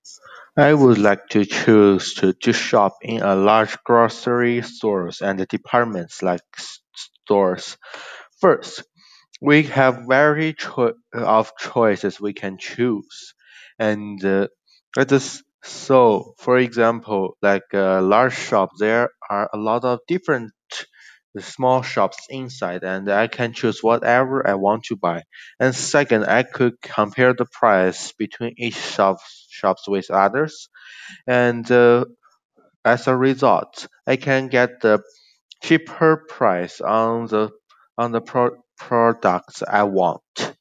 I would like to choose to shop in a large grocery stores and departments like stores. First, we have of choices we can choose, and it is so. For example, like a large shop, there are a lot of different small shops inside, and I can choose whatever I want to buy. And second, I could compare the price between each shops with others, and as a result, I can get the cheaper price on the products I want.